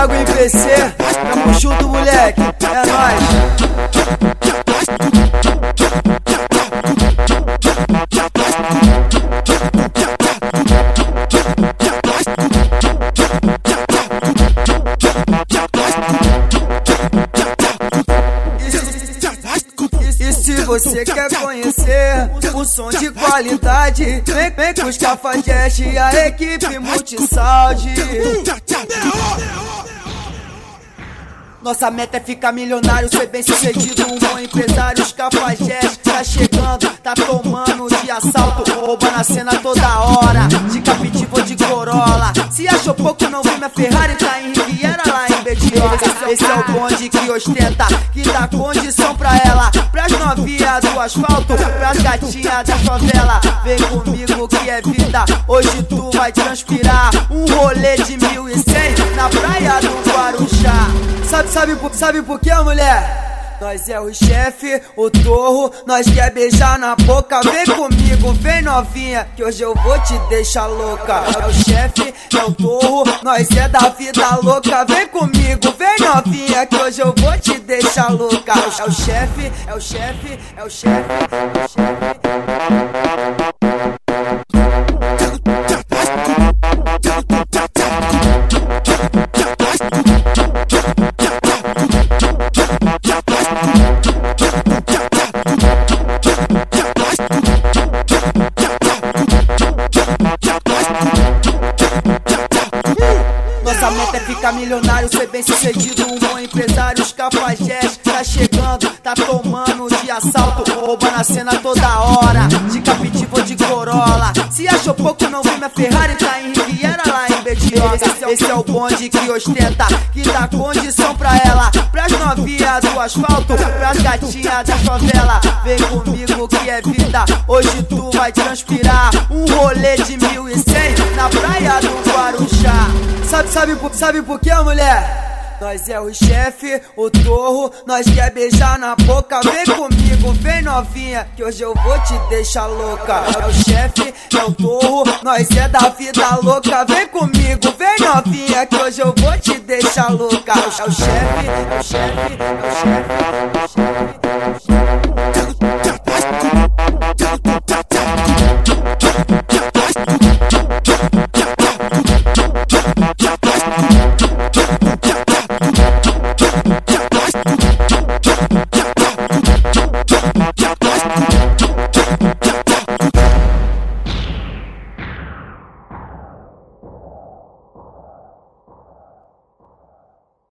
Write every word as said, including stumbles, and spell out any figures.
Thiago M P C, tamo junto, moleque, é nóis. E se você quer conhecer um som de qualidade, vem, vem com os Cafajeste e a equipe Multisound. Nossa meta é ficar milionário, ser bem sucedido, um bom empresário. Os Cafajeste tá chegando, tá tomando de assalto, roubando a cena toda hora, de Capitivo ou de Corolla. Se achou pouco, não vi minha Ferrari, tá em Riviera lá em Betiola. Esse é o bonde que ostenta, que dá condição pra ela, pras novinhas do asfalto, pras gatinhas da favela. Vem comigo que é vida, hoje tu vai transpirar. Um rolê de mil e cem na praia do Guarujá. Sabe, sabe, sabe por que, mulher? Nós é o chefe, o torro, nós quer beijar na boca. Vem comigo, vem novinha, que hoje eu vou te deixar louca. É o chefe, é o torro, nós é da vida louca. Vem comigo, vem novinha, que hoje eu vou te deixar louca. É o chefe, é o chefe, é o chefe, é o chefe. Nossa meta é ficar milionário, ser bem sucedido, um bom empresário. Os Cafajeste tá chegando, tá tomando de assalto, roubando a cena toda hora, de Capitivo ou de Corolla. Se achou pouco, não vi minha Ferrari, tá em Riviera lá em Betiola. Esse é o bonde que ostenta, que dá condição pra ela, pras novinhas do asfalto, pras gatinhas da favela. Vem comigo que é vida, hoje tu vai transpirar. Um rolê de mil e cem na praia do Guarujá. Sabe, sabe, sabe por que, mulher? Nós é o chefe, o torro, nós quer beijar na boca. Vem comigo, vem novinha, que hoje eu vou te deixar louca. É o chefe, é o torro, nós é da vida louca. Vem comigo, vem novinha, que hoje eu vou te deixar louca. É o chefe, é o chefe, é o chefe, é o chefe.